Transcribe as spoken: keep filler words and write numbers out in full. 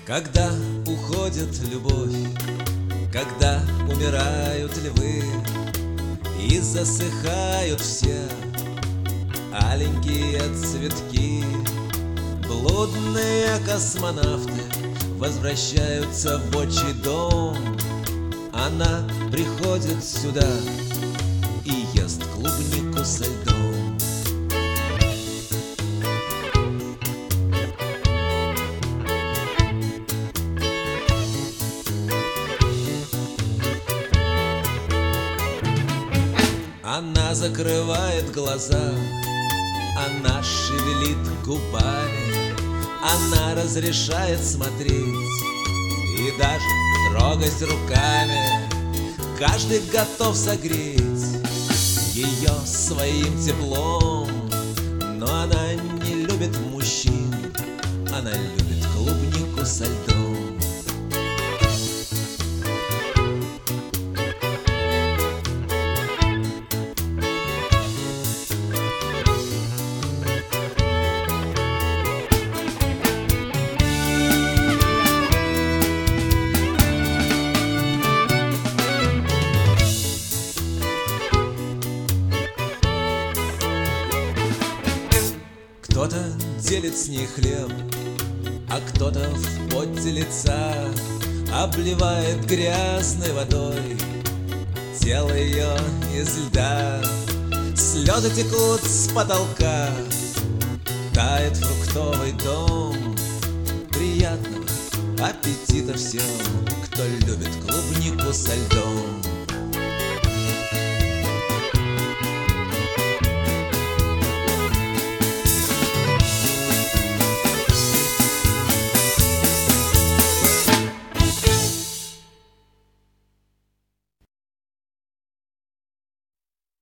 Когда уходит любовь, когда умирают львы и засыхают все аленькие цветки, блудные космонавты возвращаются в отчий дом. Она приходит сюда и ест клубнику со льдом. Она закрывает глаза, она шевелит губами, она разрешает смотреть и даже трогать руками. Каждый готов согреть ее своим теплом, но она не любит мужчин, она любит клубнику со льдом. Кто-то делит с ней хлеб, а кто-то в поте лица обливает грязной водой тело ее из льда. Слезы текут с потолка, тает фруктовый дом. Приятного аппетита всем, кто любит клубнику со льдом.